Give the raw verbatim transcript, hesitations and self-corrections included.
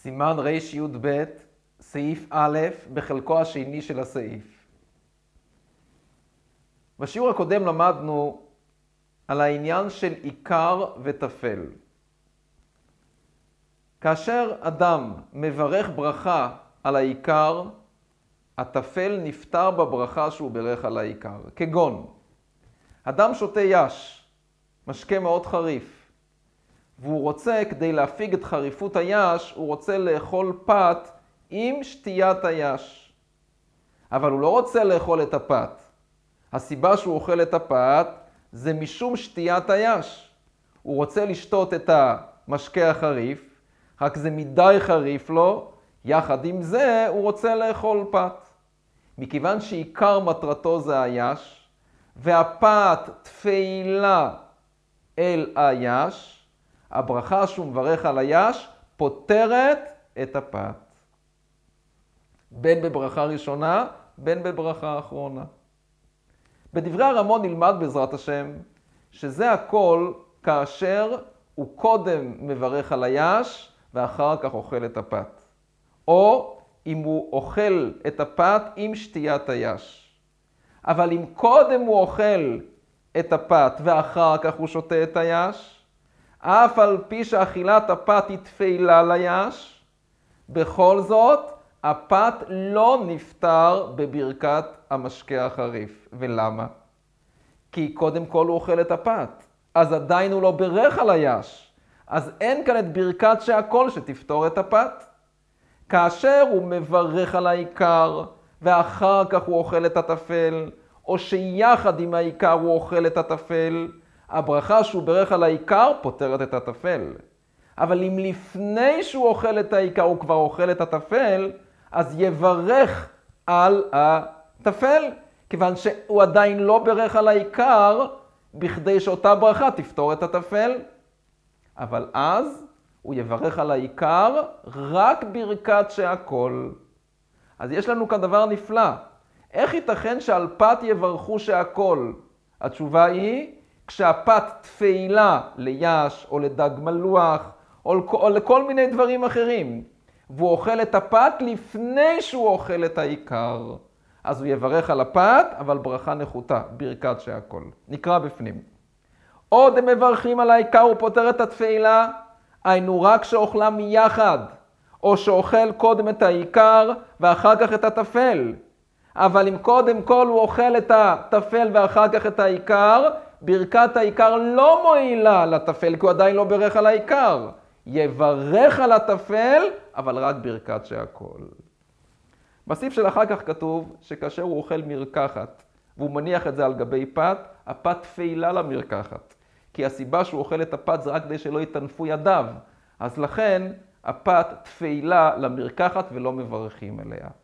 סימן רי"ב, סעיף א', בחלקו השני של הסעיף. בשיעור הקודם למדנו על העניין של עיקר וטפל. כאשר אדם מברך ברכה על העיקר, הטפל נפטר בברכה שהוא ברך על העיקר. כגון, אדם שותה יש, משקה מאוד חריף, והוא רוצה, כדי להפיג את חריפות היש, הוא רוצה לאכול פת עם שתיית היש. אבל הוא לא רוצה לאכול את הפת. הסיבה שהוא אוכל את הפת זה משום שתיית היש. הוא רוצה לשתות את המשקה החריף, רק זה מדי חריף לו, יחד עם זה הוא רוצה לאכול פת. מכיוון שעיקר מטרתו זה היש, והפת תפילה אל היש, הברכה שהוא מברך על היש פותרת את הפת. בין בברכה ראשונה, בין בברכה אחרונה. בדברי הרמון נלמד בעזרת השם, שזה הכל כאשר הוא קודם מברך על היש, ואחר כך אוכל את הפת. או אם הוא אוכל את הפת עם שתיית היש. אבל אם קודם הוא אוכל את הפת ואחר כך הוא שותה את היש, אף על פי שאכילת הפת היא תפילה ליש, בכל זאת הפת לא נפטר בברכת המשקה החריף. ולמה? כי קודם כל הוא אוכל את הפת, אז עדיין הוא לא ברך על היש, אז אין כאן את ברכת שהכל שתפתור את הפת. כאשר הוא מברך על העיקר ואחר כך הוא אוכל את הטפל, או שיחד עם העיקר הוא אוכל את הטפל, הברכה שהוא ברך על העיקר פותרת את הטפל. אבל אם לפני שהוא אוכל את העיקר הוא כבר אוכל את הטפל, אז יברך על הטפל, כיוון שהוא עדיין לא ברך על העיקר, בכדי שאותה ברכה תפתור את הטפל. אבל אז הוא יברך על העיקר רק ברכת שהכל. אז יש לנו כאן דבר נפלא. איך ייתכן שעל פת יברכו שהכל? התשובה היא, כשהפת תפילה ליש או לדג מלוח או, או לכל מיני דברים אחרים, והוא אוכל את הפת לפני שהוא אוכל את העיקר, אז הוא יברך על הפת, אבל ברכה נחותה, ברכת שהכל. נקרא בפנים. עוד הם מברכים על העיקר ופותר את התפילה, היינו רק שאוכלה מיחד, או שאוכל קודם את העיקר ואחר כך את הטפל. אבל אם קודם כל הוא אוכל את הטפל ואחר כך את העיקר, ברכת העיקר לא מועילה לטפל, כי הוא עדיין לא ברך על העיקר. יברך על הטפל, אבל רק ברכת שהכל. בסעיף של אחר כך כתוב שכאשר הוא אוכל מרקחת, והוא מניח את זה על גבי פת, הפת תפילה למרקחת. כי הסיבה שהוא אוכל את הפת זה רק כדי שלא יתנפו ידיו. אז לכן הפת תפילה למרקחת ולא מברכים אליה.